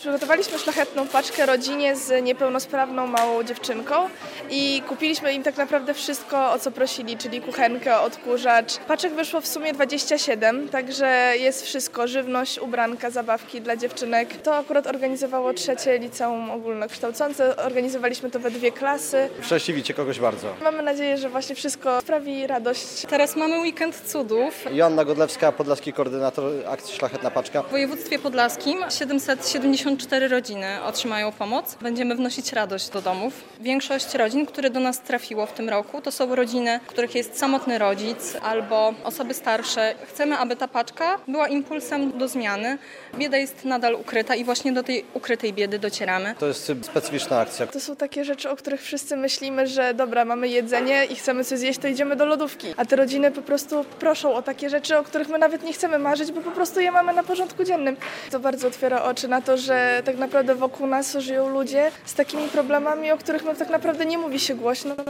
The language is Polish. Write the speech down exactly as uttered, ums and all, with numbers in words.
Przygotowaliśmy szlachetną paczkę rodzinie z niepełnosprawną małą dziewczynką i kupiliśmy im tak naprawdę wszystko, o co prosili, czyli kuchenkę, odkurzacz. Paczek wyszło w sumie dwadzieścia siedem, także jest wszystko, żywność, ubranka, zabawki dla dziewczynek. To akurat organizowało trzecie liceum ogólnokształcące, organizowaliśmy to we dwie klasy. Szczęśliwicie kogoś bardzo. Mamy nadzieję, że właśnie wszystko sprawi radość. Teraz mamy weekend cudów. Joanna Godlewska, podlaski koordynator akcji Szlachetna Paczka. W województwie podlaskim siedemset siedemdziesiąt cztery rodziny otrzymają pomoc. Będziemy wnosić radość do domów. Większość rodzin, które do nas trafiło w tym roku, to są rodziny, w których jest samotny rodzic albo osoby starsze. Chcemy, aby ta paczka była impulsem do zmiany. Bieda jest nadal ukryta i właśnie do tej ukrytej biedy docieramy. To jest specyficzna akcja. To są takie rzeczy, o których wszyscy myślimy, że dobra, mamy jedzenie i chcemy coś zjeść, to idziemy do lodówki. A te rodziny po prostu proszą o takie rzeczy, o których my nawet nie chcemy marzyć, bo po prostu je mamy na porządku dziennym. To bardzo otwiera oczy na to, że tak naprawdę wokół nas żyją ludzie z takimi problemami, o których no tak naprawdę nie mówi się głośno.